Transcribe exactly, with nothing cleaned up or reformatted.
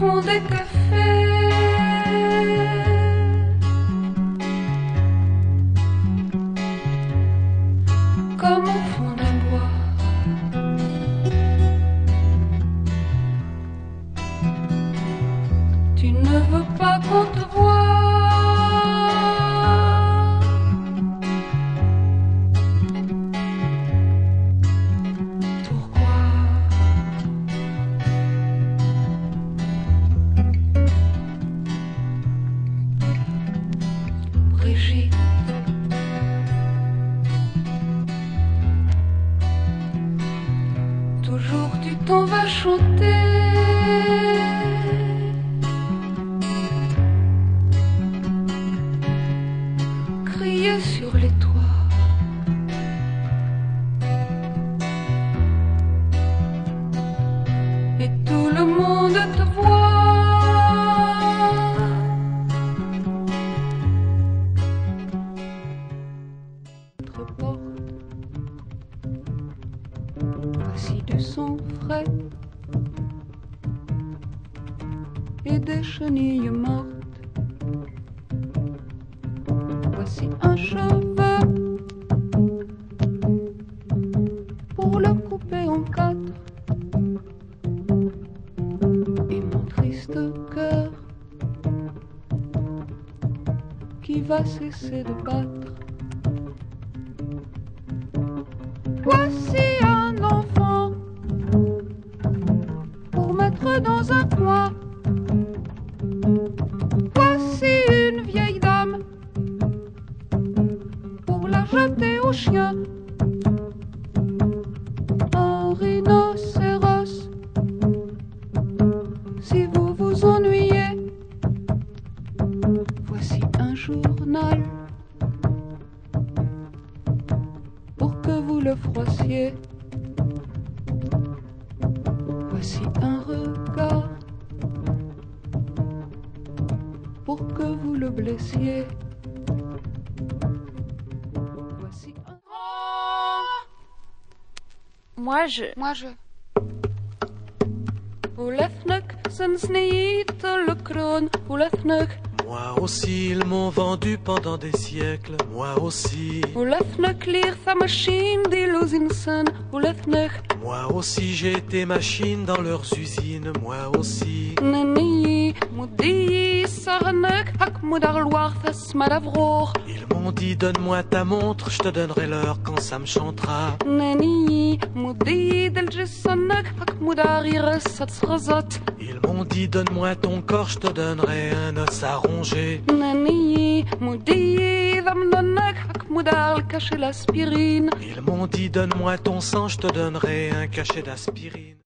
fond des cafés. Comme au fond d'un bois. Tu ne veux pas qu'on te voie. Brigitte, toujours tu t'en vas chanter. Crier sur les toits. Et tout le monde te voit. Voici du sang frais et des chenilles mortes. Voici un cheveu pour le couper en quatre. Et mon triste cœur qui va cesser de battre. Voici un enfant pour mettre dans un coin. Voici une vieille dame pour la jeter au chien. Un rhinocéros si vous vous ennuyez. Voici un journal pour que vous le froissiez. Voici un regard pour que vous le blessiez. Voici un... Moi je... Moi je... Hoe lefnek zijn sneeuwte le kroon, hoe lefnek. Moi aussi, ils m'ont vendu pendant des siècles, moi aussi. Hoe lefnek leert sa machine des lozinsen, hoe lefnek. Moi aussi, j'ai été machine dans leurs usines, moi aussi. Neni, moedi, sarnek, hak moedar loir fes madavroor. Ils m'ont dit, donne-moi ta montre, je te donnerai l'heure quand ça me chantera. Neni, moedi, del jessonek, hak moedar iris satsrazot. Ils m'ont dit, donne-moi ton corps, je te donnerai un os à ronger. Neni, moedi, damnonek, hak moedar cacher l'aspirine. Ils m'ont dit, donne-moi ton sang, je te donnerai un cachet d'aspirine.